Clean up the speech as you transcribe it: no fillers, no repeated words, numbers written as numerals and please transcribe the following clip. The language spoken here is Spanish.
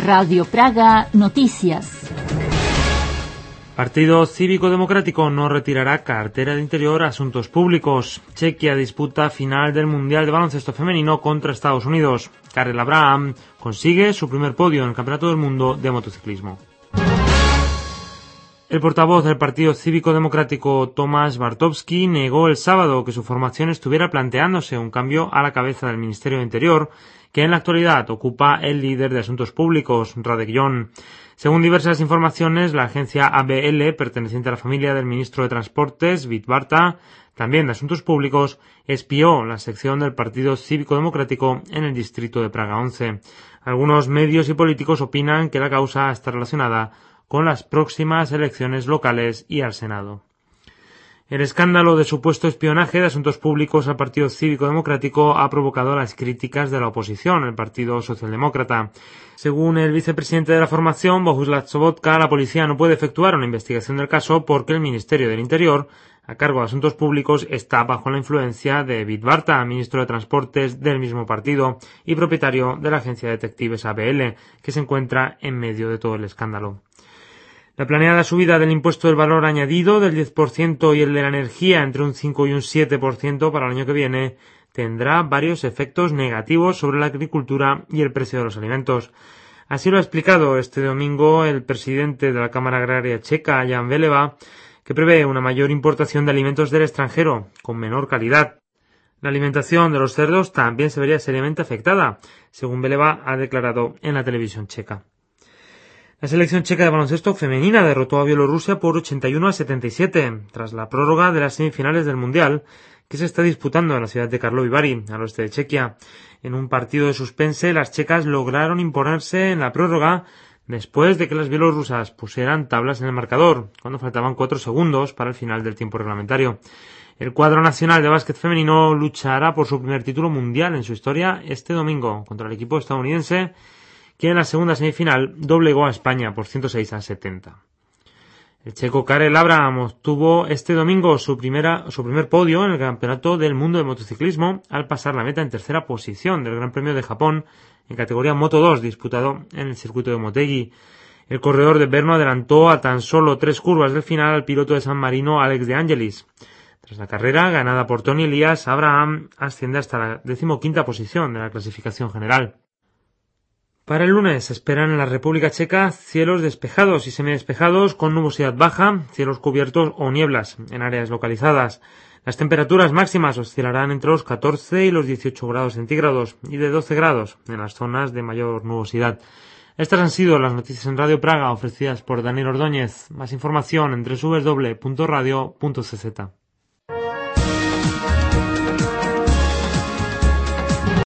Radio Praga Noticias. Partido Cívico Democrático no retirará cartera de Interior a Asuntos Públicos. Chequia disputa final del Mundial de Baloncesto Femenino contra Estados Unidos. Karel Abraham consigue su primer podio en el Campeonato del Mundo de Motociclismo. El portavoz del Partido Cívico Democrático, Tomasz Bartowski, negó el sábado que su formación estuviera planteándose un cambio a la cabeza del Ministerio de Interior, que en la actualidad ocupa el líder de Asuntos Públicos, Radek Jon. Según diversas informaciones, la agencia ABL, perteneciente a la familia del ministro de Transportes, Vít Barta, también de Asuntos Públicos, espió la sección del Partido Cívico Democrático en el distrito de Praga 11. Algunos medios y políticos opinan que la causa está relacionada con las próximas elecciones locales y al Senado. El escándalo de supuesto espionaje de Asuntos Públicos al Partido Cívico Democrático ha provocado las críticas de la oposición, el Partido Socialdemócrata. Según el vicepresidente de la formación, Bohuslav Sobotka, la policía no puede efectuar una investigación del caso porque el Ministerio del Interior, a cargo de Asuntos Públicos, está bajo la influencia de Vít Barta, ministro de Transportes del mismo partido y propietario de la agencia de detectives ABL, que se encuentra en medio de todo el escándalo. La planeada subida del impuesto del valor añadido del 10% y el de la energía entre un 5 y un 7% para el año que viene tendrá varios efectos negativos sobre la agricultura y el precio de los alimentos. Así lo ha explicado este domingo el presidente de la Cámara Agraria Checa, Jan Veleva, que prevé una mayor importación de alimentos del extranjero, con menor calidad. La alimentación de los cerdos también se vería seriamente afectada, según Veleva ha declarado en la televisión checa. La selección checa de baloncesto femenina derrotó a Bielorrusia por 81-77, tras la prórroga de las semifinales del Mundial, que se está disputando en la ciudad de Karlovy Vary, al oeste de Chequia. En un partido de suspense, las checas lograron imponerse en la prórroga después de que las bielorrusas pusieran tablas en el marcador, cuando faltaban 4 segundos para el final del tiempo reglamentario. El cuadro nacional de básquet femenino luchará por su primer título mundial en su historia este domingo contra el equipo estadounidense, que en la segunda semifinal doblegó a España por 106-70. El checo Karel Abraham obtuvo este domingo su primer podio en el Campeonato del Mundo de Motociclismo al pasar la meta en tercera posición del Gran Premio de Japón en categoría Moto 2 disputado en el circuito de Motegi. El corredor de Brno adelantó a tan solo 3 curvas del final al piloto de San Marino Alex de Angelis. Tras la carrera ganada por Tony Elias, Abraham asciende hasta la 15ª posición de la clasificación general. Para el lunes se esperan en la República Checa cielos despejados y semidespejados con nubosidad baja, cielos cubiertos o nieblas en áreas localizadas. Las temperaturas máximas oscilarán entre los 14 y los 18 grados centígrados y de 12 grados en las zonas de mayor nubosidad. Estas han sido las noticias en Radio Praga ofrecidas por Daniel Ordóñez. Más información en www.radio.cz.